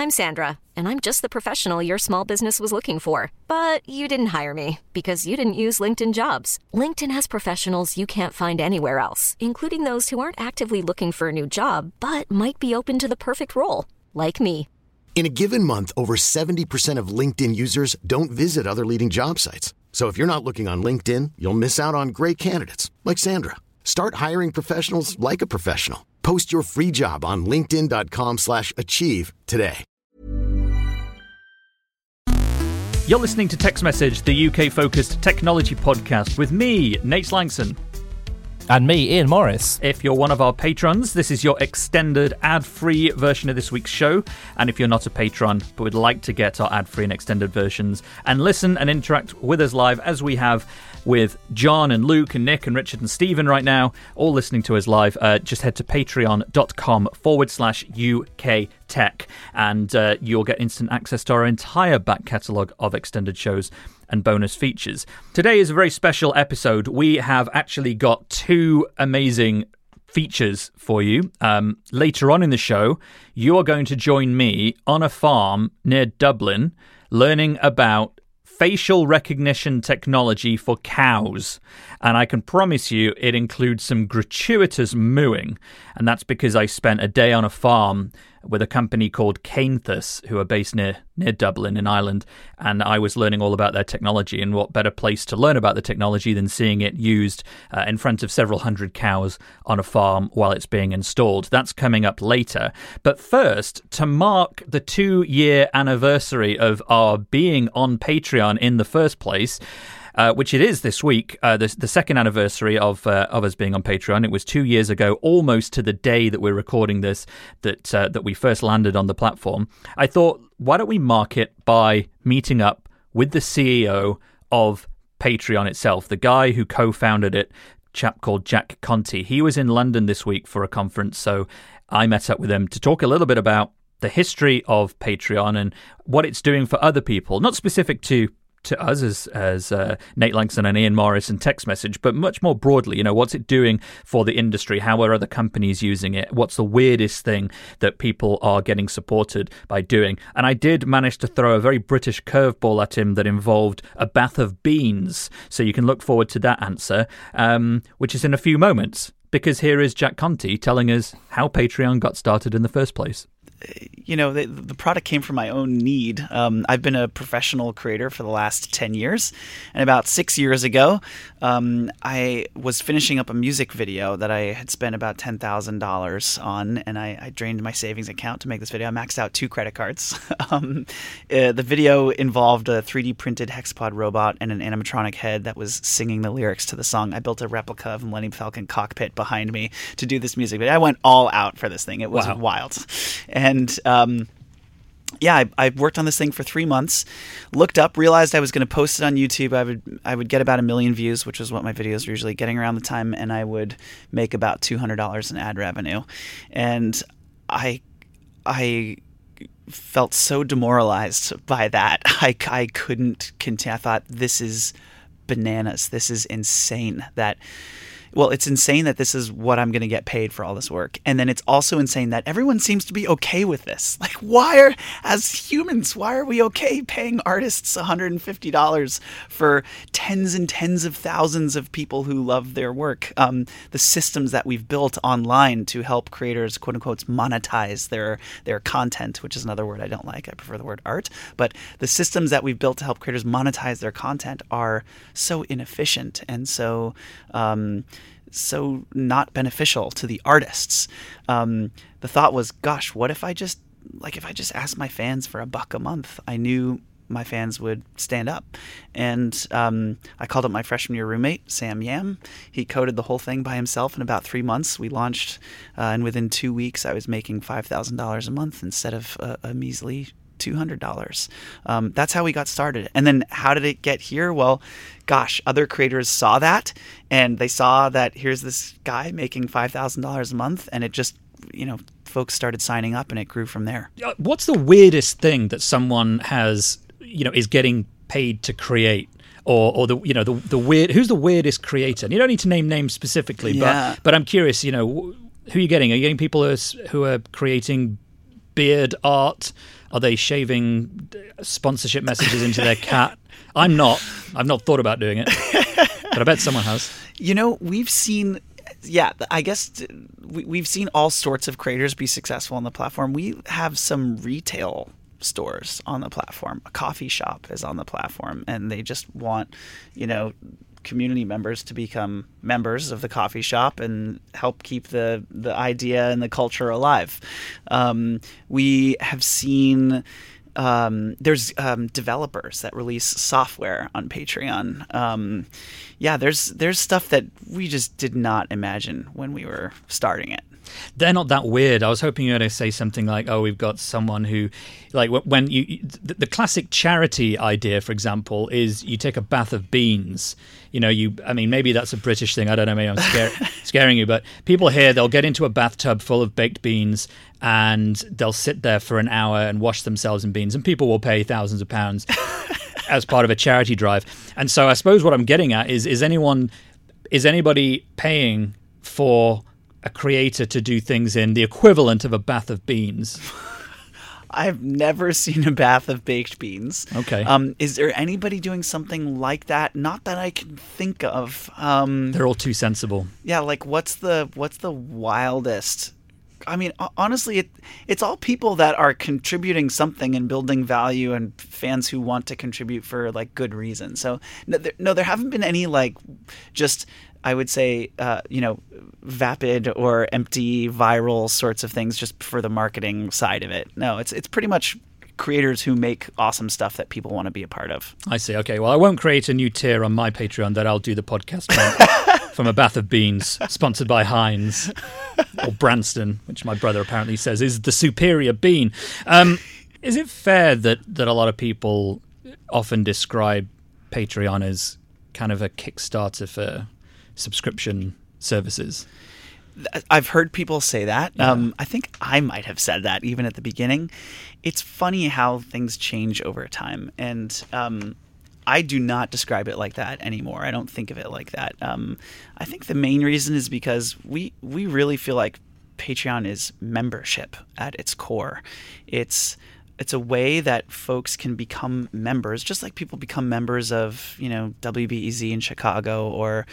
I'm Sandra, and I'm just the professional your small business was looking for. But you didn't hire me because you didn't use LinkedIn Jobs. LinkedIn has professionals you can't find anywhere else, including those who aren't actively looking for a new job, but might be open to the perfect role, like me. In a given month, over 70% of LinkedIn users don't visit other leading job sites. So if you're not looking on LinkedIn, you'll miss out on great candidates like Sandra. Start hiring professionals like a professional. Post your free job on linkedin.com/achieve today. You're listening to Text Message, the UK-focused technology podcast with me, Nate Langson. And me, Ian Morris. If you're one of our patrons, this is your extended ad-free version of this week's show. And if you're not a patron but would like to get our ad-free and extended versions and listen and interact with us live as we have with John and Luke and Nick and Richard and Stephen right now, all listening to us live, just head to patreon.com/UK Tech, and you'll get instant access to our entire back catalogue of extended shows and bonus features. Today is a very special episode. We have actually got two amazing features for you. Later on in the show, you are going to join me on a farm near Dublin learning about facial recognition technology for cows. And I can promise you it includes some gratuitous mooing. And that's because I spent a day on a farm with a company called Cainthus, who are based near Dublin in Ireland. And I was learning all about their technology. And what better place to learn about the technology than seeing it used in front of several hundred cows on a farm while it's being installed. That's coming up later. But first, to mark the 2-year anniversary of our being on Patreon in the first place, which it is this week, the second anniversary of us being on Patreon. It was 2 years ago, almost to the day that we're recording this, that we first landed on the platform. I thought, why don't we mark it by meeting up with the CEO of Patreon itself, the guy who co-founded it, a chap called Jack Conte. He was in London this week for a conference, so I met up with him to talk a little bit about the history of Patreon and what it's doing for other people, not specific to us as Nate Langson and Ian Morris and Text Message, but much more broadly, what's it doing for the industry? How are other companies using it? What's the weirdest thing that people are getting supported by doing? And I did manage to throw a very British curveball at him that involved a bath of beans. So you can look forward to that answer, which is in a few moments, because here is Jack Conte telling us how Patreon got started in the first place. The product came from my own need. I've been a professional creator for the last 10 years. And about 6 years ago, I was finishing up a music video that I had spent about $10,000 on. And I drained my savings account to make this video. I maxed out 2 credit cards. The video involved a 3D printed hexapod robot and an animatronic head that was singing the lyrics to the song. I built a replica of Millennium Falcon cockpit behind me to do this music video. I went all out for this thing. It was wild. And I worked on this thing for 3 months, looked up, realized I was going to post it on YouTube. I would get about 1 million views, which is what my videos are usually getting around the time, and I would make about $200 in ad revenue. And I felt so demoralized by that. I couldn't continue. I thought, this is bananas. This is insane that... Well, it's insane that this is what I'm going to get paid for all this work. And then it's also insane that everyone seems to be okay with this. Like, as humans, why are we okay paying artists $150 for tens and tens of thousands of people who love their work? The systems that we've built online to help creators, quote unquote, monetize their content, which is another word I don't like. I prefer the word art. But the systems that we've built to help creators monetize their content are so inefficient and so not beneficial to the artists. The thought was, gosh, what if I just asked my fans for $1 a month? I knew my fans would stand up. And I called up my freshman year roommate, Sam Yam. He coded the whole thing by himself in about 3 months. We launched, and within 2 weeks, I was making $5,000 a month instead of a measly $200. That's how we got started. And then how did it get here? Well, gosh, other creators saw that, and they saw that here's this guy making $5,000 a month, and it just, folks started signing up, and it grew from there. What's the weirdest thing that someone has, is getting paid to create? Or the weird, who's the weirdest creator? And you don't need to name names specifically, but I'm curious, who are you getting? Are you getting people who are creating beard art Are they shaving sponsorship messages into their cat? I'm not. I've not thought about doing it, but I bet someone has. We've seen, I guess we've seen all sorts of creators be successful on the platform. We have some retail stores on the platform. A coffee shop is on the platform, and they just want, community members to become members of the coffee shop and help keep the idea and the culture alive. We have seen there's developers that release software on Patreon. There's stuff that we just did not imagine when we were starting it. They're not that weird. I was hoping you were going to say something like, "Oh, we've got someone who, like, when the classic charity idea, for example, is you take a bath of beans. Maybe that's a British thing. I don't know. Maybe I'm scaring you, but people here, they'll get into a bathtub full of baked beans and they'll sit there for an hour and wash themselves in beans, and people will pay thousands of pounds as part of a charity drive. And so, I suppose what I'm getting at is anybody paying for a creator to do things in the equivalent of a bath of beans? I've never seen a bath of baked beans. Okay. Is there anybody doing something like that? Not that I can think of. They're all too sensible. Yeah, like what's the wildest? I mean, honestly, it's all people that are contributing something and building value, and fans who want to contribute for like good reason. So there haven't been any like just, I would say, vapid or empty viral sorts of things just for the marketing side of it. No, it's pretty much creators who make awesome stuff that people want to be a part of. I see. Okay, well, I won't create a new tier on my Patreon that I'll do the podcast from a bath of beans, sponsored by Heinz or Branston, which my brother apparently says is the superior bean. Is it fair that a lot of people often describe Patreon as kind of a Kickstarter for subscription services? I've heard people say that. Yeah. I think I might have said that even at the beginning. It's funny how things change over time, and I do not describe it like that anymore. I don't think of it like that. I think the main reason is because we really feel like Patreon is membership at its core. It's a way that folks can become members, just like people become members of, WBEZ in Chicago or,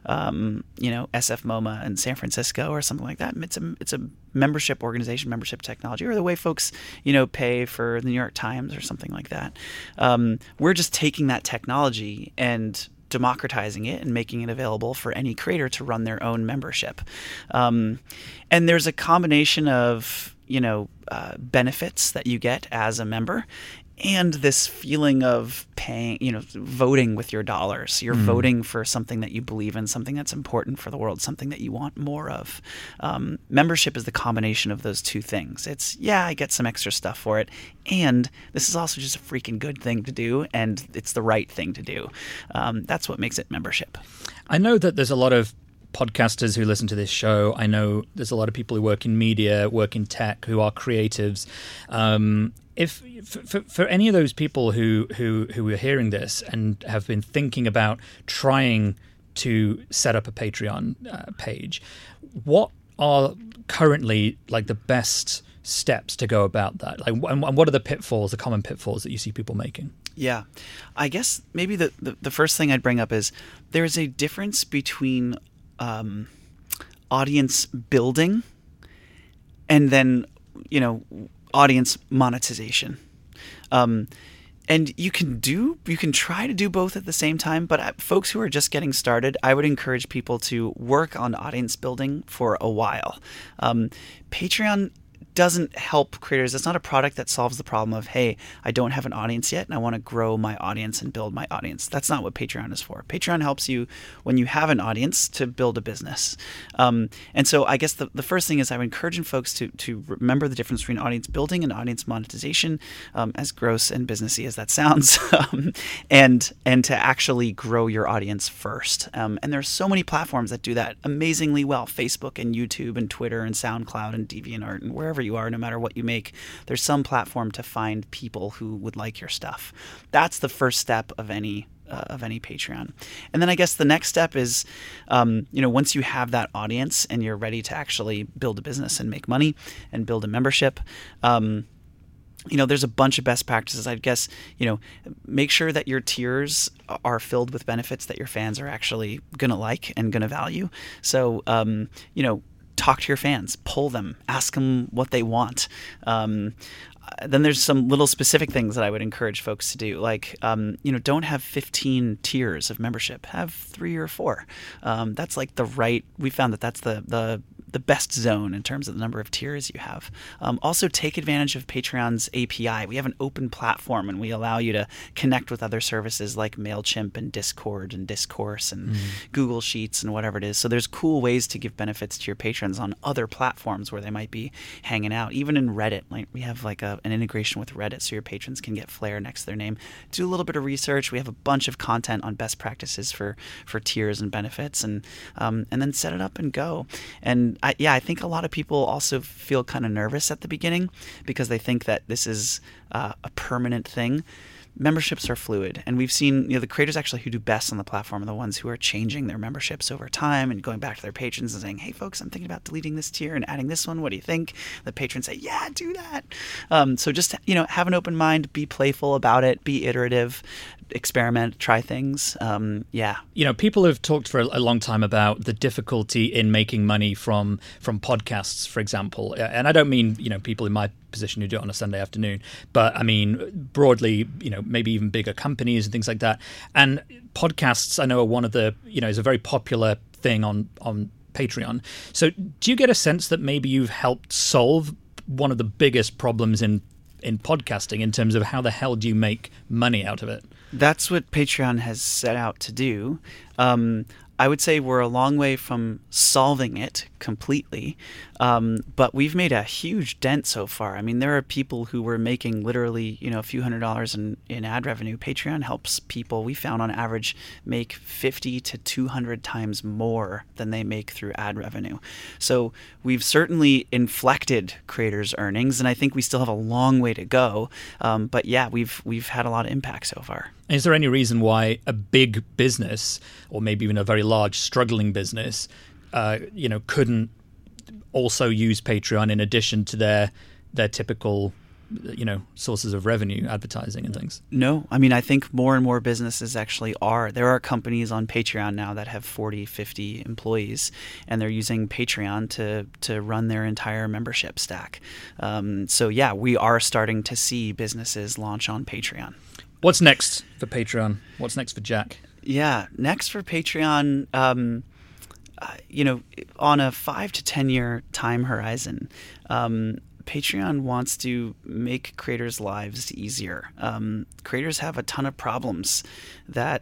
SF MoMA in San Francisco or something like that. It's a membership organization, membership technology, or the way folks, pay for the New York Times or something like that. We're just taking that technology and democratizing it and making it available for any creator to run their own membership. And there's a combination of benefits that you get as a member, and this feeling of paying, voting with your dollars. You're voting for something that you believe in, something that's important for the world, something that you want more of. Membership is the combination of those two things. It's, I get some extra stuff for it, and this is also just a freaking good thing to do, and it's the right thing to do. That's what makes it membership. I know that there's a lot of podcasters who listen to this show. I know there's a lot of people who work in media, work in tech, who are creatives. If for any of those people who are hearing this and have been thinking about trying to set up a Patreon page, what are currently like the best steps to go about that? Like, and what are the pitfalls, the common pitfalls that you see people making? Yeah, I guess maybe the first thing I'd bring up is there's a difference between audience building and then, audience monetization. And you can try to do both at the same time, but folks who are just getting started, I would encourage people to work on audience building for a while. Patreon doesn't help creators. It's not a product that solves the problem of, hey, I don't have an audience yet and I want to grow my audience and build my audience. That's not what Patreon is for. Patreon helps you when you have an audience to build a business. And so I guess the first thing is I would encourage folks to remember the difference between audience building and audience monetization, as gross and businessy as that sounds, and to actually grow your audience first. And there's so many platforms that do that amazingly well. Facebook and YouTube and Twitter and SoundCloud and DeviantArt and wherever you are, no matter what you make, there's some platform to find people who would like your stuff. That's the first step of any Patreon. And then I guess the next step is, once you have that audience and you're ready to actually build a business and make money and build a membership, there's a bunch of best practices. I guess, make sure that your tiers are filled with benefits that your fans are actually going to like and going to value. So, talk to your fans, poll them, ask them what they want. Then there's some little specific things that I would encourage folks to do, like, don't have 15 tiers of membership. Have 3 or 4. That's like we found that that's the best zone in terms of the number of tiers you have. Also, take advantage of Patreon's API. We have an open platform, and we allow you to connect with other services like MailChimp and Discord and Discourse and Google Sheets and whatever it is. So there's cool ways to give benefits to your patrons on other platforms where they might be hanging out. Even in Reddit, like we have like an integration with Reddit so your patrons can get flair next to their name. Do a little bit of research. We have a bunch of content on best practices for tiers and benefits, and then set it up and go. And I think a lot of people also feel kind of nervous at the beginning because they think that this is a permanent thing. Memberships are fluid, and we've seen the creators actually who do best on the platform are the ones who are changing their memberships over time and going back to their patrons and saying, hey folks, I'm thinking about deleting this tier and adding this one. What do you think? The patrons say, yeah, do that. So just have an open mind, be playful about it, be iterative, experiment, try things. People have talked for a long time about the difficulty in making money from podcasts, for example. And I don't mean people in my position who do it on a Sunday afternoon, but I mean broadly, maybe even bigger companies and things like that. And podcasts, I know, are one of the is a very popular thing on Patreon. So do you get a sense that maybe you've helped solve one of the biggest problems in podcasting in terms of how the hell do you make money out of it? That's what Patreon has set out to do. I would say we're a long way from solving it completely, but we've made a huge dent so far. I mean, there are people who were making literally, a few $100s in ad revenue. Patreon helps people, we found on average, make 50 to 200 times more than they make through ad revenue. So we've certainly inflected creators' earnings, and I think we still have a long way to go. But yeah, we've had a lot of impact so far. Is there any reason why a big business, or maybe even a very large struggling business, couldn't also use Patreon in addition to their typical, sources of revenue, advertising and things? No, I mean, I think more and more businesses actually are. There are companies on Patreon now that have 40, 50 employees, and they're using Patreon to run their entire membership stack. So yeah, we are starting to see businesses launch on Patreon. What's next for Patreon? What's next for Jack? Yeah, next for Patreon, on a 5 to 10 year time horizon, Patreon wants to make creators' lives easier. Creators have a ton of problems that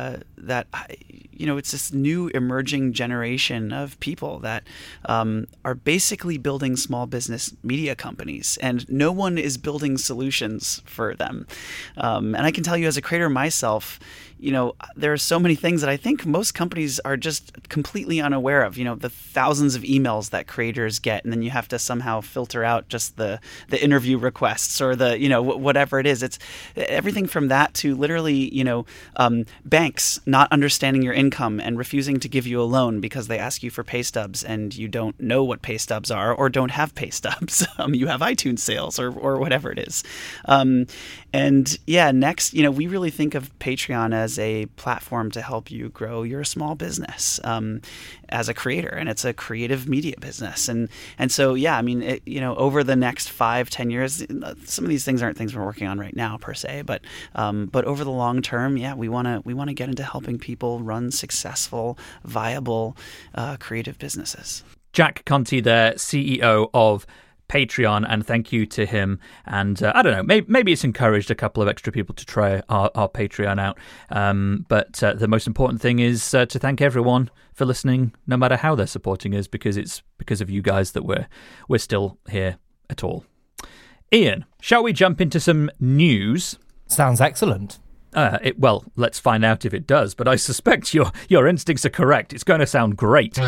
it's this new emerging generation of people that are basically building small business media companies, and no one is building solutions for them. And I can tell you, as a creator myself, there are so many things that I think most companies are just completely unaware of. The thousands of emails that creators get, and then you have to somehow filter out just the interview requests or the whatever it is. It's everything from that to literally banks not understanding your income and refusing to give you a loan because they ask you for pay stubs and you don't know what pay stubs are or don't have pay stubs. You have iTunes sales or whatever it is. And yeah, next, we really think of Patreon as a platform to help you grow your small business as a creator, and it's a creative media business. And so, yeah, I mean, over the next 5-10 years, some of these things aren't things we're working on right now per se, but over the long term, yeah, we want to get into helping people run successful, viable, creative businesses. Jack Conte there, CEO of Patreon, and thank you to him. And I don't know, maybe it's encouraged a couple of extra people to try our Patreon out. But the most important thing is to thank everyone for listening, no matter how they're supporting us, because it's because of you guys that we're still here at all. Ian, shall we jump into some news? Sounds excellent. Well, let's find out if it does, but I suspect your instincts are correct. It's going to sound great.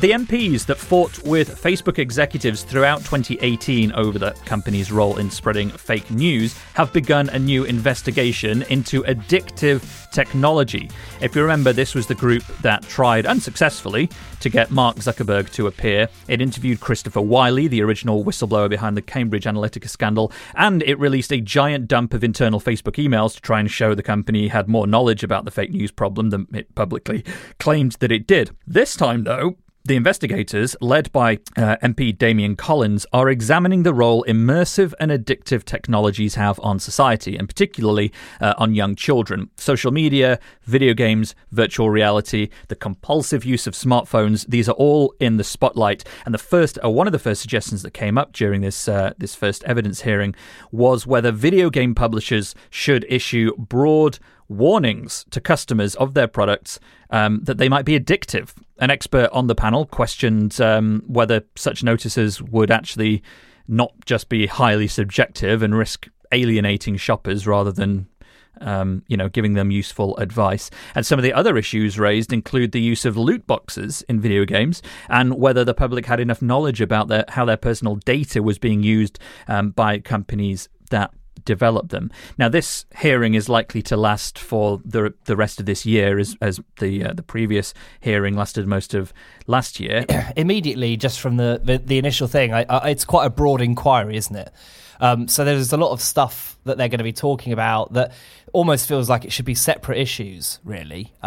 The MPs that fought with Facebook executives throughout 2018 over the company's role in spreading fake news have begun a new investigation into addictive technology. If you remember, this was the group that tried unsuccessfully to get Mark Zuckerberg to appear. It interviewed Christopher Wiley, the original whistleblower behind the Cambridge Analytica scandal, and it released a giant dump of internal Facebook emails to try and show the company had more knowledge about the fake news problem than it publicly claimed that it did. This time, though, the investigators, led by MP Damian Collins, are examining the role immersive and addictive technologies have on society, and particularly on young children. Social media, video games, virtual reality, the compulsive use of smartphones, these are all in the spotlight. And one of the first suggestions that came up during this first evidence hearing was whether video game publishers should issue broad warnings to customers of their products that they might be addictive. An expert on the panel questioned whether such notices would actually not just be highly subjective and risk alienating shoppers rather than giving them useful advice. And some of the other issues raised include the use of loot boxes in video games and whether the public had enough knowledge about how their personal data was being used by companies that develop them. Now, this hearing is likely to last for the rest of this year, as the previous hearing lasted most of last year. Immediately, just from the initial thing, it's quite a broad inquiry, isn't it? So there's a lot of stuff that they're going to be talking about that almost feels like it should be separate issues, really. We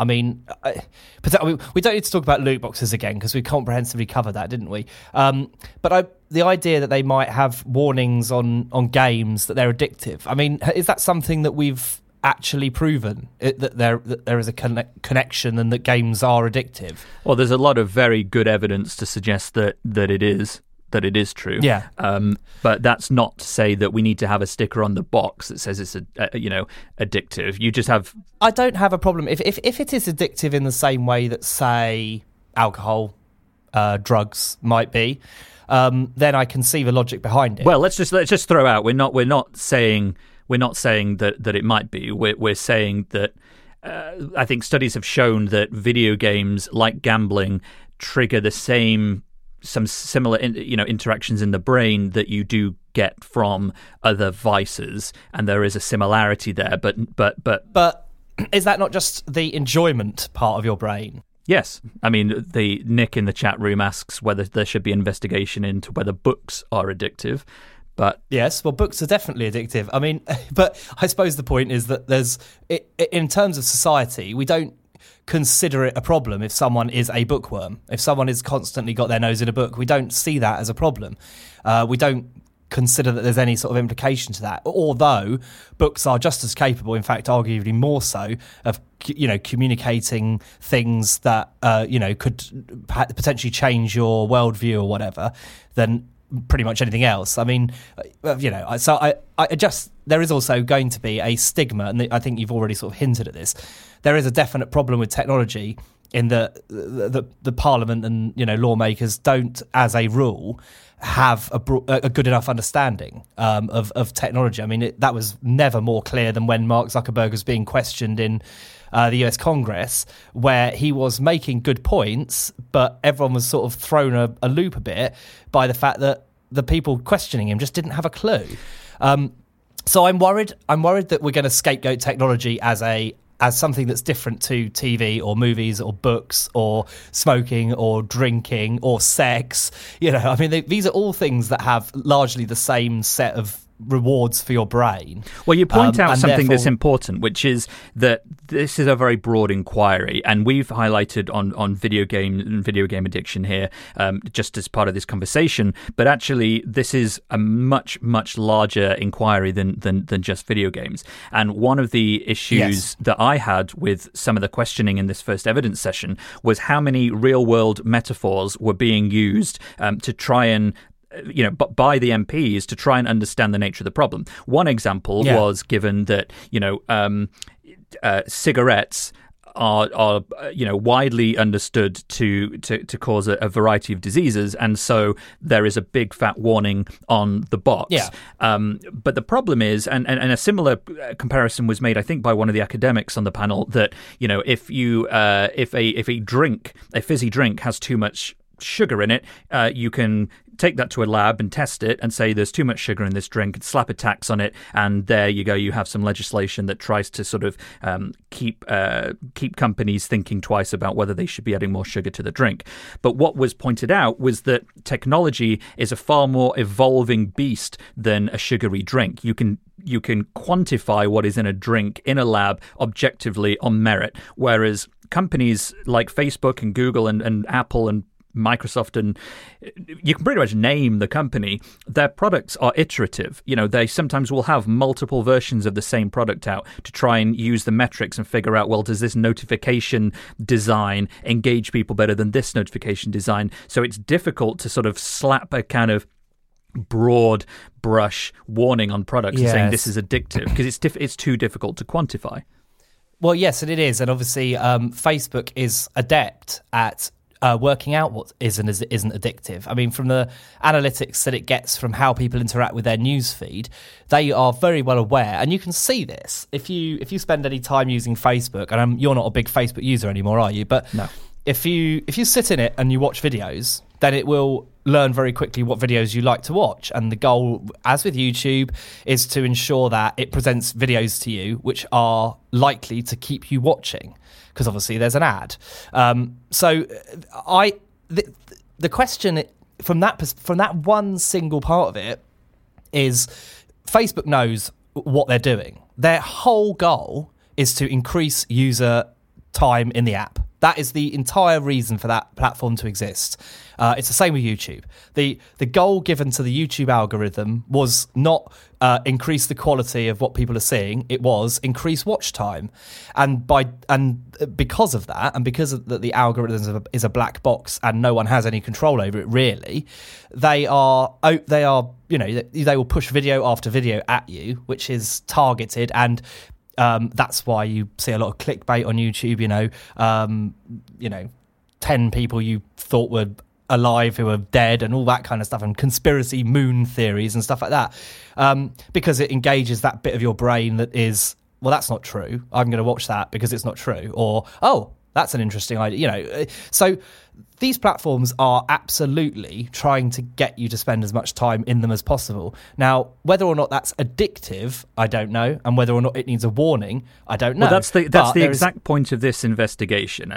don't need to talk about loot boxes again because we comprehensively covered that, didn't we? But the idea that they might have warnings on games that they're addictive, is that something that we've actually proven, that there is a connection and that games are addictive? Well, there's a lot of very good evidence to suggest that it is true. Yeah. But that's not to say that we need to have a sticker on the box that says it's addictive. You just have. I don't have a problem if it is addictive in the same way that, say, alcohol, drugs might be. Then I can see the logic behind it. Well, let's just throw out. We're not saying that it might be. We're saying that I think studies have shown that video games, like gambling, trigger some similar interactions in the brain that you do get from other vices, and there is a similarity there. But is that not just the enjoyment part of your brain? Yes. The Nick in the chat room asks whether there should be investigation into whether books are addictive. But yes, well, books are definitely addictive. But I suppose the point is that in terms of society, we don't consider it a problem if someone is a bookworm. If someone has constantly got their nose in a book, we don't see that as a problem. We don't consider that there's any sort of implication to that, although books are just as capable, in fact arguably more so, of communicating things that could potentially change your worldview or whatever than pretty much anything else. So I just, there is also going to be a stigma, and I think you've already sort of hinted at this. There is a definite problem with technology in that the Parliament and lawmakers don't, as a rule, have a good enough understanding of technology. That was never more clear than when Mark Zuckerberg was being questioned in the US Congress, where he was making good points, but everyone was sort of thrown a loop a bit by the fact that the people questioning him just didn't have a clue. So I'm worried that we're going to scapegoat technology as something that's different to TV or movies or books or smoking or drinking or sex. These are all things that have largely the same set of rewards for your brain. Well, you point out something that's important, which is that this is a very broad inquiry, and we've highlighted on video game and video game addiction here just as part of this conversation, but actually this is a much, much larger inquiry than just video games. And one of the issues that I had with some of the questioning in this first evidence session was how many real-world metaphors were being used to try and by the MPs to try and understand the nature of the problem. One example was given that, cigarettes are widely understood to cause a variety of diseases, and so there is a big fat warning on the box. Yeah. But the problem is, and a similar comparison was made, I think, by one of the academics on the panel, that if a fizzy drink has too much sugar in it, you can take that to a lab and test it and say there's too much sugar in this drink and slap a tax on it, and there you go, you have some legislation that tries to sort of keep companies thinking twice about whether they should be adding more sugar to the drink. But what was pointed out was that technology is a far more evolving beast than a sugary drink. You can quantify what is in a drink in a lab objectively on merit, whereas companies like Facebook and Google and Apple and Microsoft, and you can pretty much name the company, their products are iterative. They sometimes will have multiple versions of the same product out to try and use the metrics and figure out, well, does this notification design engage people better than this notification design? So it's difficult to sort of slap a kind of broad brush warning on products and saying this is addictive, because it's too difficult to quantify. Well, yes, and it is. And obviously, Facebook is adept at working out what is and isn't addictive. I mean, from the analytics that it gets from how people interact with their news feed, they are very well aware, and you can see this if you spend any time using Facebook. And you're not a big Facebook user anymore, are you? But no. If you sit in it and you watch videos, then it will learn very quickly what videos you like to watch. And the goal, as with YouTube, is to ensure that it presents videos to you which are likely to keep you watching, because obviously there's an ad. So the question from that one single part of it is, Facebook knows what they're doing. Their whole goal is to increase user time in the app. That is the entire reason for that platform to exist. It's the same with YouTube. The goal given to the YouTube algorithm was not increase the quality of what people are seeing. It was increase watch time, and because of that, and because of that, the algorithm is a black box and no one has any control over it. Really, they will push video after video at you, which is targeted and. That's why you see a lot of clickbait on YouTube. 10 people you thought were alive who are dead and all that kind of stuff, and conspiracy moon theories and stuff like that, because it engages that bit of your brain that is, well, that's not true, I'm going to watch that because it's not true, or, oh, that's an interesting idea. So these platforms are absolutely trying to get you to spend as much time in them as possible. Now, whether or not that's addictive, I don't know, and whether or not it needs a warning, I don't know. Well, that's the exact point of this investigation,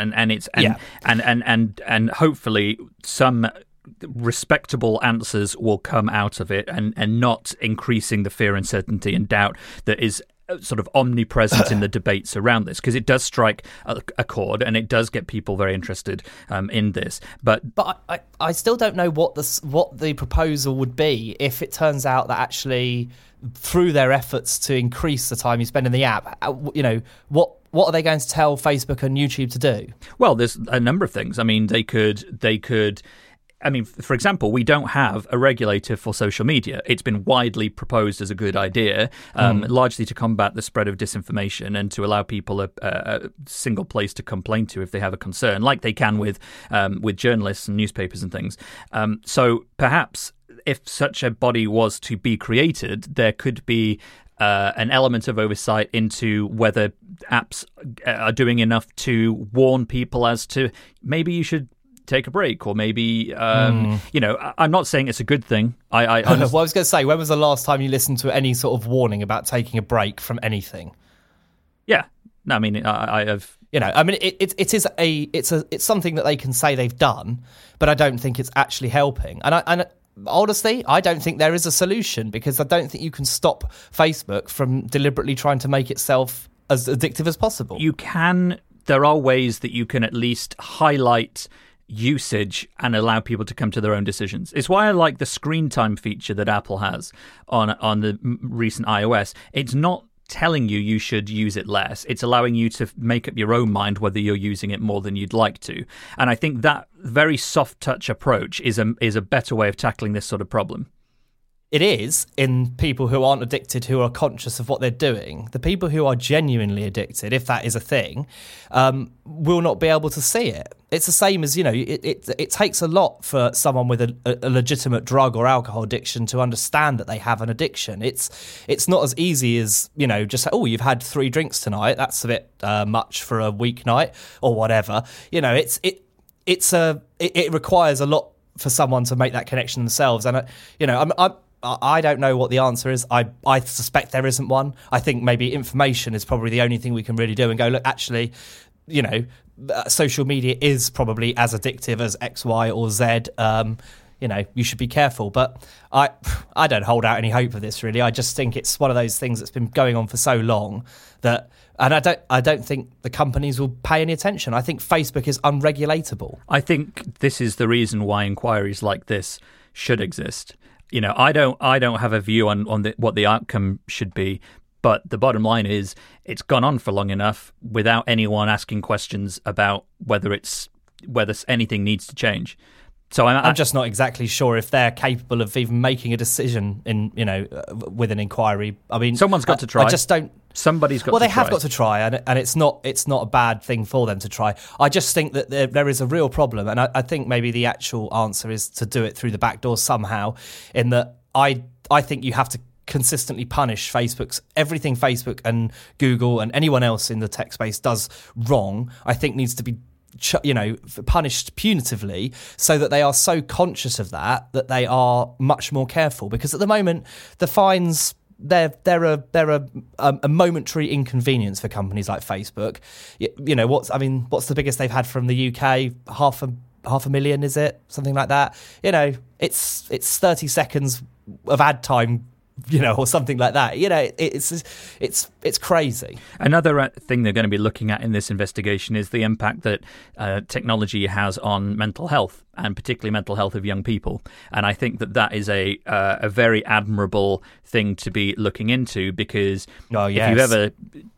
and hopefully some respectable answers will come out of it, and not increasing the fear, uncertainty, and doubt that is sort of omnipresent in the debates around this, because it does strike a chord and it does get people very interested in this. But I still don't know what the proposal would be if it turns out that actually, through their efforts to increase the time you spend in the app, what are they going to tell Facebook and YouTube to do? Well, there's a number of things. I mean, they could. For example, we don't have a regulator for social media. It's been widely proposed as a good idea, largely to combat the spread of disinformation and to allow people a single place to complain to if they have a concern, like they can with journalists and newspapers and things. So perhaps if such a body was to be created, there could be an element of oversight into whether apps are doing enough to warn people as to maybe you should take a break, or maybe I'm not saying it's a good thing. Well, I was going to say, when was the last time you listened to any sort of warning about taking a break from anything? Yeah, no, I mean, I have. It's something that they can say they've done, but I don't think it's actually helping. And honestly, I don't think there is a solution, because I don't think you can stop Facebook from deliberately trying to make itself as addictive as possible. There are ways that you can at least highlight usage and allow people to come to their own decisions. It's why I like the screen time feature that Apple has on the recent iOS. It's not telling you should use it less. It's allowing you to make up your own mind whether you're using it more than you'd like to. And I think that very soft touch approach is a better way of tackling this sort of problem. it is in people who aren't addicted, who are conscious of what they're doing. The people who are genuinely addicted, if that is a thing, will not be able to see it. It's the same as, it takes a lot for someone with a legitimate drug or alcohol addiction to understand that they have an addiction. It's not as easy as, just say, oh, you've had 3 drinks tonight. That's a bit much for a weeknight or whatever. It requires a lot for someone to make that connection themselves. And, I don't know what the answer is. I suspect there isn't one. I think maybe information is probably the only thing we can really do and go, look, actually, social media is probably as addictive as X, Y, or Z. You should be careful. But I don't hold out any hope for this, really. I just think it's one of those things that's been going on for so long that, and I don't think the companies will pay any attention. I think Facebook is unregulatable. I think this is the reason why inquiries like this should exist. I don't have a view on what the outcome should be, but the bottom line is it's gone on for long enough without anyone asking questions about whether anything needs to change. So I'm just not exactly sure if they're capable of even making a decision with an inquiry. I mean, someone's got to try. I just don't. Somebody's got to try. Well, they have got to try, and it's not a bad thing for them to try. I just think that there is a real problem, and I think maybe the actual answer is to do it through the back door somehow. In that, I think you have to consistently punish everything Facebook and Google and anyone else in the tech space does wrong. I think needs to be punished punitively, so that they are so conscious of that they are much more careful. Because at the moment, the fines, they're a momentary inconvenience for companies like Facebook. What's the biggest they've had from the UK? Half a million, is it? Something like that. It's 30 seconds of ad time, or something like that. It's crazy. Another thing they're going to be looking at in this investigation is the impact that technology has on mental health, and particularly mental health of young people. And I think that is a very admirable thing to be looking into, because if you've ever,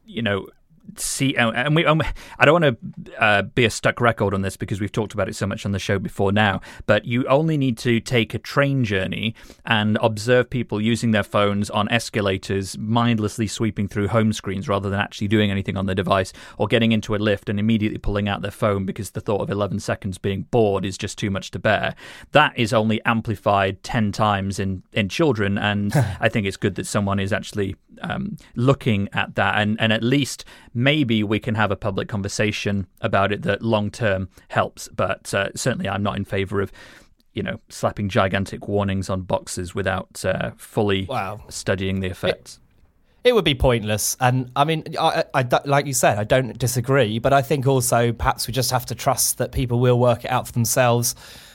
see, and I don't want to be a stuck record on this because we've talked about it so much on the show before now, but you only need to take a train journey and observe people using their phones on escalators, mindlessly sweeping through home screens rather than actually doing anything on the device, or getting into a lift and immediately pulling out their phone because the thought of 11 seconds being bored is just too much to bear. That is only amplified 10 times in children, and I think it's good that someone is actually looking at that, and at least maybe we can have a public conversation about it that long term helps. But certainly I'm not in favour of slapping gigantic warnings on boxes without fully studying the effects. It would be pointless. And I mean, I like you said, I don't disagree, but I think also perhaps we just have to trust that people will work it out for themselves.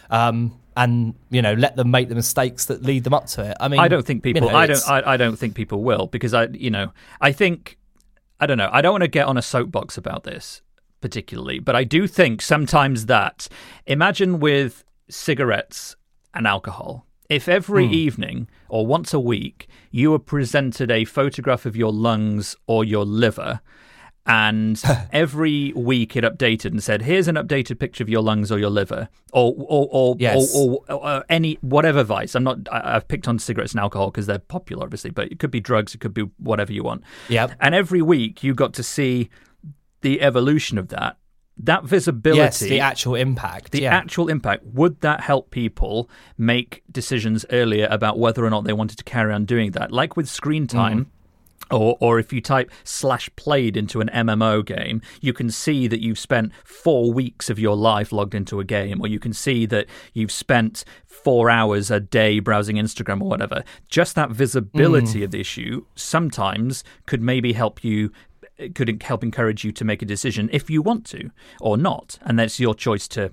And let them make the mistakes that lead them up to it. I mean, I don't think people. I don't think people will, because I think, I don't know. I don't want to get on a soapbox about this particularly, but I do think sometimes that, imagine with cigarettes and alcohol, if every evening or once a week you were presented a photograph of your lungs or your liver, and every week it updated and said, here's an updated picture of your lungs or your liver, or any whatever vice. I've picked on cigarettes and alcohol because they're popular, obviously, but it could be drugs, it could be whatever you want. Yep. And every week you got to see the evolution of that visibility. Yes, the actual impact. Actual impact. Would that help people make decisions earlier about whether or not they wanted to carry on doing that? Like with screen time. Or if you type /played into an MMO game, you can see that you've spent 4 weeks of your life logged into a game, or you can see that you've spent 4 hours a day browsing Instagram or whatever. Just that visibility of the issue sometimes could maybe help encourage you to make a decision if you want to or not, and that's your choice to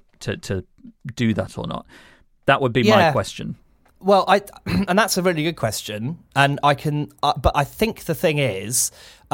do that or not. That would be my question. Well, and that's a really good question, and but I think the thing is,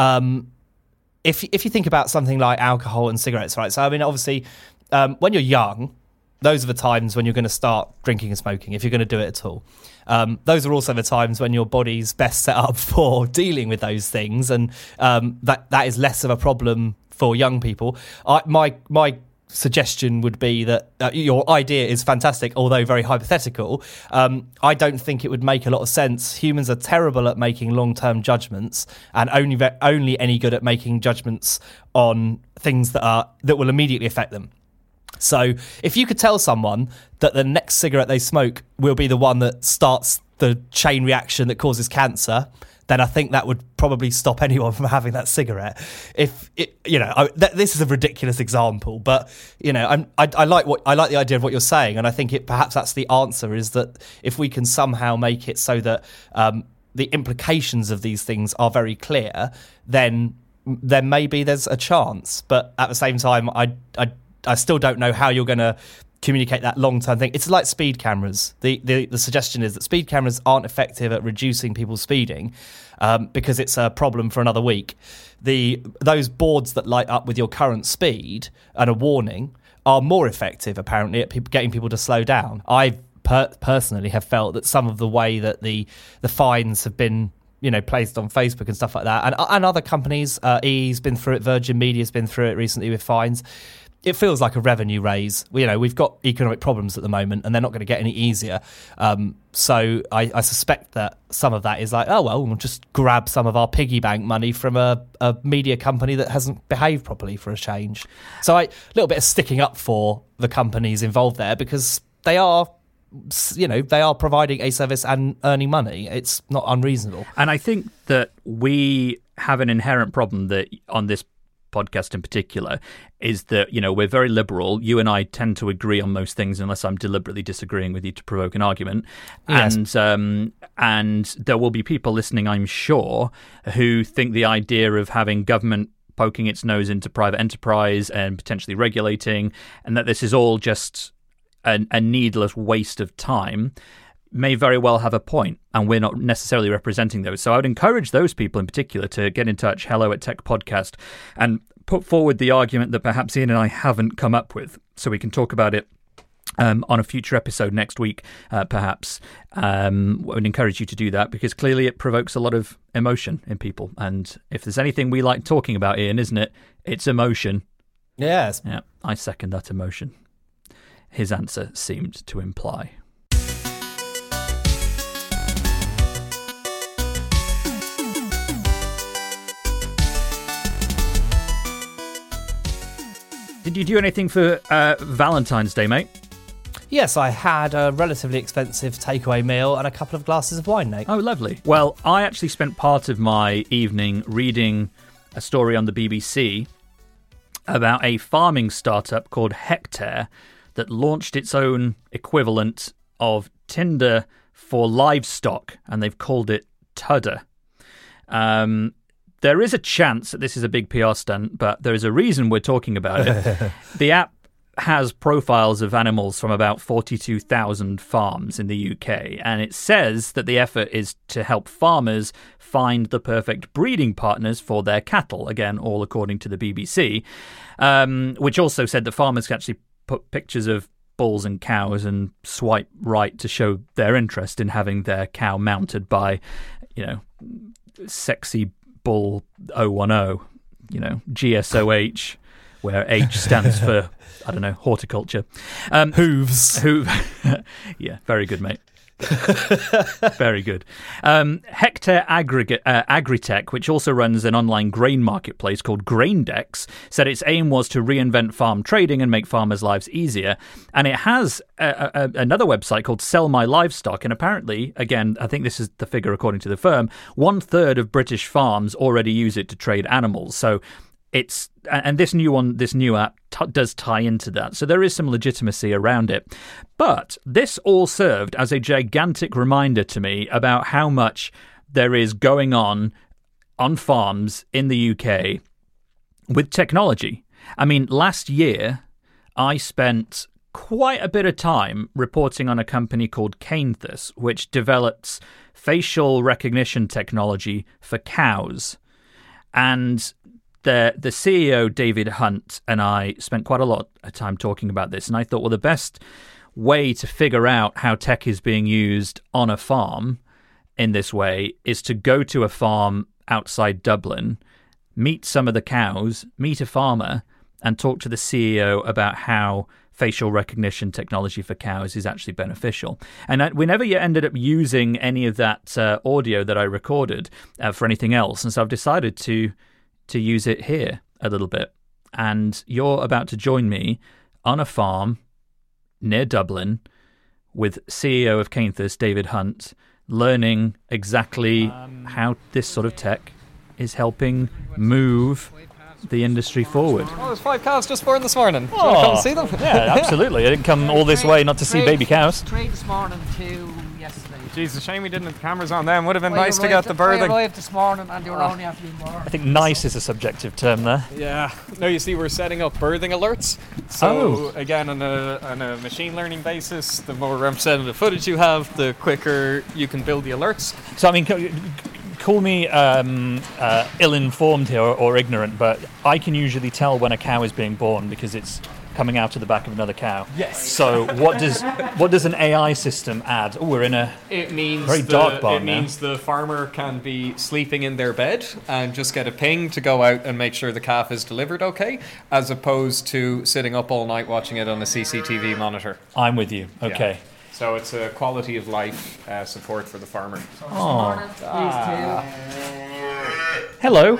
if you think about something like alcohol and cigarettes, right? So I mean, obviously, when you're young, those are the times when you're going to start drinking and smoking, if you're going to do it at all. Those are also the times when your body's best set up for dealing with those things, and that is less of a problem for young people. My suggestion would be that your idea is fantastic, although very hypothetical. I don't think it would make a lot of sense. Humans are terrible at making long-term judgments, and only any good at making judgments on things that will immediately affect them. So if you could tell someone that the next cigarette they smoke will be the one that starts the chain reaction that causes cancer, then I think that would probably stop anyone from having that cigarette. This is a ridiculous example, but I like the idea of what you're saying, and I think perhaps that's the answer, is that if we can somehow make it so that the implications of these things are very clear, then maybe there's a chance. But at the same time, I still don't know how you're going to communicate that long-term thing. It's like speed cameras. The suggestion is that speed cameras aren't effective at reducing people's speeding because it's a problem for another week. Those boards that light up with your current speed and a warning are more effective, apparently, at getting people to slow down. I personally have felt that some of the way that the fines have been placed on Facebook and stuff like that, and other companies, EE's been through it, Virgin Media's been through it recently with fines. It feels like a revenue raise. We've got economic problems at the moment, and they're not going to get any easier. So I suspect that some of that is like, oh, well, we'll just grab some of our piggy bank money from a media company that hasn't behaved properly for a change. So a little bit of sticking up for the companies involved there, because they are providing a service and earning money. It's not unreasonable. And I think that we have an inherent problem that on this podcast in particular is that we're very liberal. You and I tend to agree on most things unless I'm deliberately disagreeing with you to provoke an argument. Yes. And there will be people listening, I'm sure, who think the idea of having government poking its nose into private enterprise and potentially regulating, and that this is all just a needless waste of time, may very well have a point, and we're not necessarily representing those. So I would encourage those people in particular to get in touch, hello@techpodcast, and put forward the argument that perhaps Ian and I haven't come up with, so we can talk about it on a future episode next week, perhaps. I would encourage you to do that, because clearly it provokes a lot of emotion in people. And if there's anything we like talking about, Ian, isn't it? It's emotion. Yes. Yeah, I second that emotion. His answer seemed to imply. Did you do anything for Valentine's Day, mate? Yes, I had a relatively expensive takeaway meal and a couple of glasses of wine, Nate. Oh, lovely. Well, I actually spent part of my evening reading a story on the BBC about a farming startup called Hectare that launched its own equivalent of Tinder for livestock, and they've called it Tudder. There is a chance that this is a big PR stunt, but there is a reason we're talking about it. The app has profiles of animals from about 42,000 farms in the UK, and it says that the effort is to help farmers find the perfect breeding partners for their cattle, again, all according to the BBC, which also said that farmers can actually put pictures of bulls and cows and swipe right to show their interest in having their cow mounted by, sexy Bull 010, GSOH, where H stands for, I don't know, horticulture. Hooves. Yeah, very good, mate. Very good. Hectare Agritech, which also runs an online grain marketplace called Graindex, said its aim was to reinvent farm trading and make farmers' lives easier. And it has another website called Sell My Livestock. And apparently, again, I think this is the figure according to the firm, 1/3 of British farms already use it to trade animals. So this new app does tie into that. So there is some legitimacy around it. But this all served as a gigantic reminder to me about how much there is going on farms in the UK with technology. I mean, last year, I spent quite a bit of time reporting on a company called Cainthus, which develops facial recognition technology for cows. And the CEO, David Hunt, and I spent quite a lot of time talking about this, and I thought, well, the best way to figure out how tech is being used on a farm in this way is to go to a farm outside Dublin, meet some of the cows, meet a farmer, and talk to the CEO about how facial recognition technology for cows is actually beneficial. And we never yet ended up using any of that audio that I recorded for anything else. And so I've decided to use it here a little bit. And you're about to join me on a farm near Dublin with CEO of Cainthus, David Hunt, learning exactly how this sort of tech is helping move the industry forward. Oh, there's 5 cows just born this morning. Do you want to come and see them? Yeah, absolutely. I didn't come all this way not to see baby cows. 3 this morning, 2 yesterday. Jeez, a shame we didn't have the cameras on them. Would have been nice to get the birthing. I arrived this morning and they were only a few more. I think nice is a subjective term there. Yeah. No, you see, we're setting up birthing alerts. So again, on a machine learning basis, the more representative footage you have, the quicker you can build the alerts. So, I mean, call me ill-informed here or ignorant, but I can usually tell when a cow is being born because it's coming out of the back of another cow. Yes. So what does an AI system add? Oh, we're in a very dark barn now. It means the farmer can be sleeping in their bed and just get a ping to go out and make sure the calf is delivered okay, as opposed to sitting up all night watching it on a CCTV monitor. I'm with you. Okay. Yeah. So it's a quality of life support for the farmer. Hello.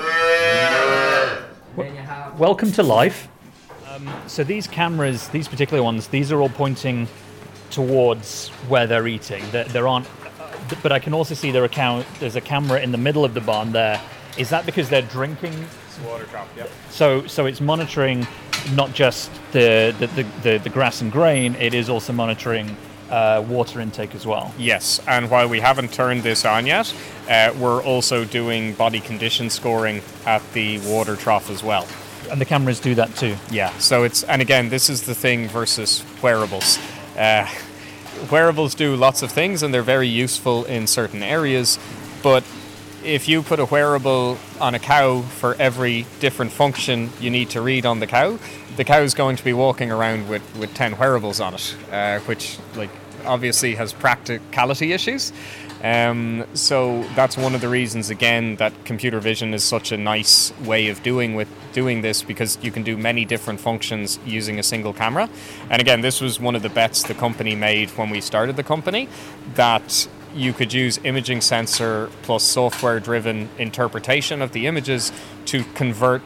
Welcome to life. So these cameras, these particular ones, these are all pointing towards where they're eating. There aren't, but I can also see there's a camera in the middle of the barn there. Is that because they're drinking? It's a water drop, yep. So it's monitoring not just the grass and grain, it is also monitoring water intake as well. Yes, and while we haven't turned this on yet, we're also doing body condition scoring at the water trough as well. And the cameras do that too. Yeah, so and again, this is the thing versus wearables. Wearables do lots of things and they're very useful in certain areas, but if you put a wearable on a cow for every different function you need to read on the cow is going to be walking around with 10 wearables on it, which obviously has practicality issues. So that's one of the reasons, again, that computer vision is such a nice way of doing this, because you can do many different functions using a single camera. And again, this was one of the bets the company made when we started the company, that you could use imaging sensor plus software-driven interpretation of the images to convert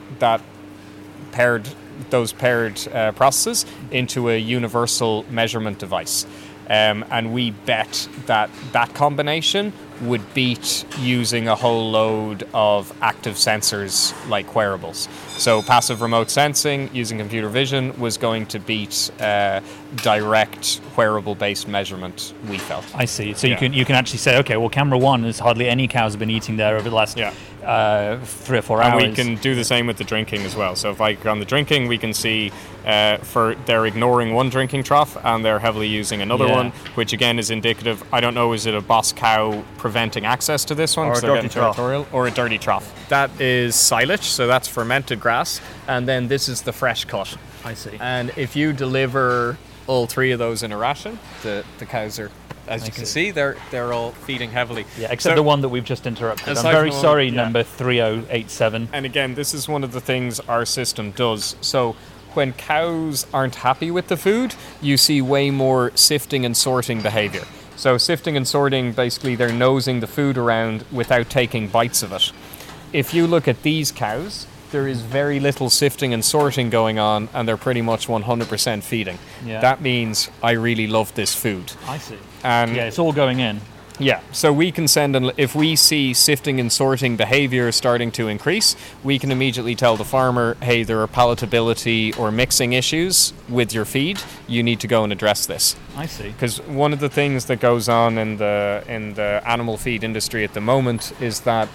those paired processes into a universal measurement device. And we bet that combination would beat using a whole load of active sensors like wearables. So passive remote sensing using computer vision was going to beat direct wearable-based measurement, we felt. I see. So you can actually say, okay, well, camera one is hardly any cows have been eating there over the last 3 or 4 hours. And we can do the same with the drinking as well. So if I go on the drinking, we can see they're ignoring one drinking trough and they're heavily using another one, which again is indicative. I don't know, is it a boss cow preventing access to this one or because they're getting territorial, or a dirty trough? That is silage, so that's fermented grass, and then this is the fresh cut. I see. And if you deliver all 3 of those in a ration, the cows are, as you can see, they're all feeding heavily. Yeah, except the one that we've just interrupted. I'm very sorry, number 3087. And again, this is one of the things our system does. So when cows aren't happy with the food, you see way more sifting and sorting behavior. So sifting and sorting, basically they're nosing the food around without taking bites of it. If you look at these cows, there is very little sifting and sorting going on, and they're pretty much 100% feeding. Yeah. That means I really love this food. I see. And it's all going in. Yeah, so we can if we see sifting and sorting behavior starting to increase, we can immediately tell the farmer, hey, there are palatability or mixing issues with your feed. You need to go and address this. I see. Because one of the things that goes on in the animal feed industry at the moment is that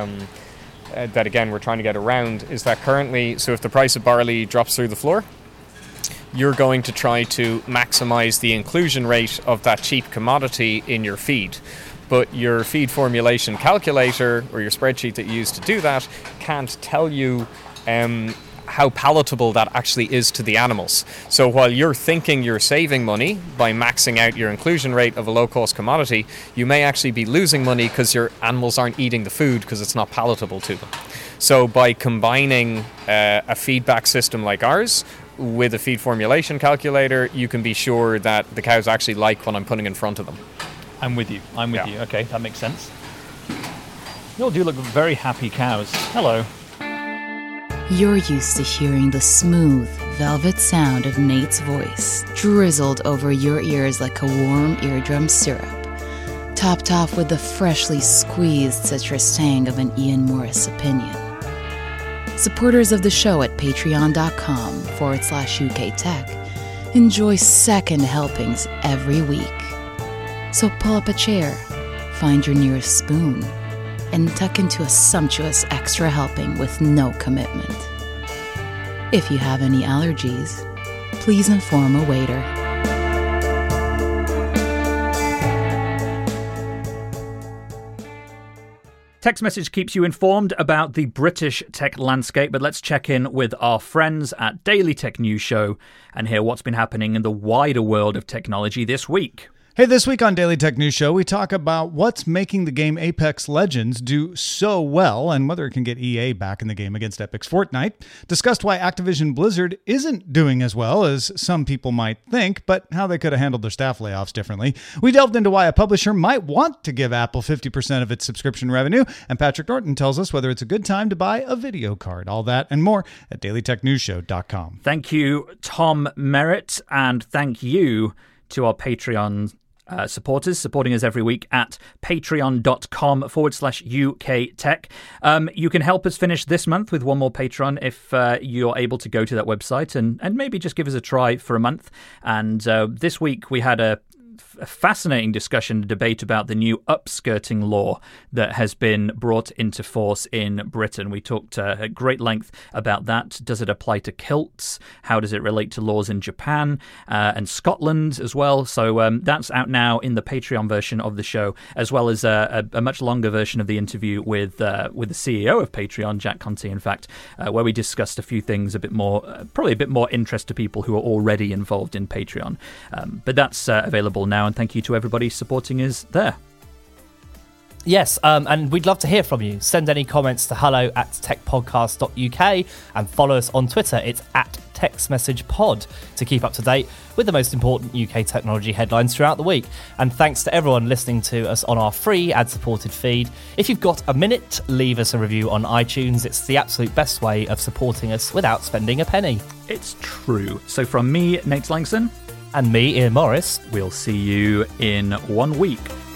that again we're trying to get around, is that currently, so if the price of barley drops through the floor, you're going to try to maximize the inclusion rate of that cheap commodity in your feed. But your feed formulation calculator, or your spreadsheet that you use to do that, can't tell you how palatable that actually is to the animals. So while you're thinking you're saving money by maxing out your inclusion rate of a low-cost commodity, you may actually be losing money because your animals aren't eating the food because it's not palatable to them. So by combining a feedback system like ours with a feed formulation calculator, you can be sure that the cows actually like what I'm putting in front of them. I'm with you. Okay, that makes sense. You all do look very happy cows. Hello. You're used to hearing the smooth, velvet sound of Nate's voice drizzled over your ears like a warm eardrum syrup, topped off with the freshly squeezed citrus tang of an Ian Morris opinion. Supporters of the show at patreon.com/UK Tech enjoy second helpings every week. So pull up a chair, find your nearest spoon, and tuck into a sumptuous extra helping with no commitment. If you have any allergies, please inform a waiter. Text Message keeps you informed about the British tech landscape, but let's check in with our friends at Daily Tech News Show and hear what's been happening in the wider world of technology this week. Hey, this week on Daily Tech News Show, we talk about what's making the game Apex Legends do so well and whether it can get EA back in the game against Epic's Fortnite. Discussed why Activision Blizzard isn't doing as well as some people might think, but how they could have handled their staff layoffs differently. We delved into why a publisher might want to give Apple 50% of its subscription revenue, and Patrick Norton tells us whether it's a good time to buy a video card. All that and more at dailytechnewsshow.com. Thank you, Tom Merritt, and thank you to our Patreon supporters supporting us every week at patreon.com/UK Tech. You can help us finish this month with one more Patreon if you're able to go to that website and maybe just give us a try for a month. And this week we had a fascinating discussion, debate about the new upskirting law that has been brought into force in Britain. We talked at great length about that. Does it apply to kilts? How does it relate to laws in Japan and Scotland as well? So that's out now in the Patreon version of the show, as well as a much longer version of the interview with the CEO of Patreon, Jack Conte, in fact, where we discussed a few things probably a bit more interest to people who are already involved in Patreon. But that's available now, and thank you to everybody supporting us there. Yes, and we'd love to hear from you. Send any comments to hello@techpodcast.uk and follow us on Twitter. It's @TextMessagePod to keep up to date with the most important UK technology headlines throughout the week. And thanks to everyone listening to us on our free ad-supported feed. If you've got a minute, leave us a review on iTunes. It's the absolute best way of supporting us without spending a penny. It's true. So from me, Nate Langson. And me, Ian Morris. We'll see you in 1 week.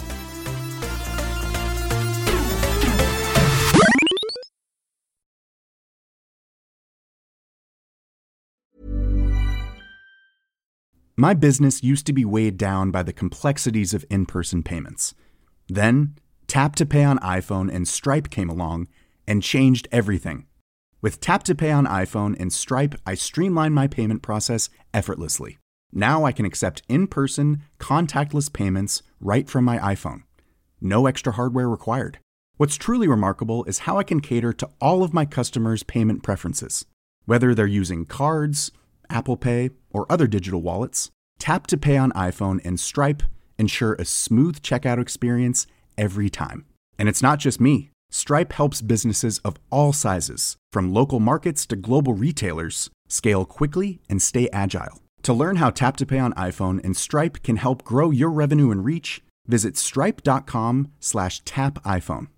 My business used to be weighed down by the complexities of in-person payments. Then, Tap to Pay on iPhone and Stripe came along and changed everything. With Tap to Pay on iPhone and Stripe, I streamlined my payment process effortlessly. Now I can accept in-person, contactless payments right from my iPhone. No extra hardware required. What's truly remarkable is how I can cater to all of my customers' payment preferences. Whether they're using cards, Apple Pay, or other digital wallets, Tap to Pay on iPhone and Stripe ensure a smooth checkout experience every time. And it's not just me. Stripe helps businesses of all sizes, from local markets to global retailers, scale quickly and stay agile. To learn how Tap to Pay on iPhone and Stripe can help grow your revenue and reach, visit stripe.com/tapiphone.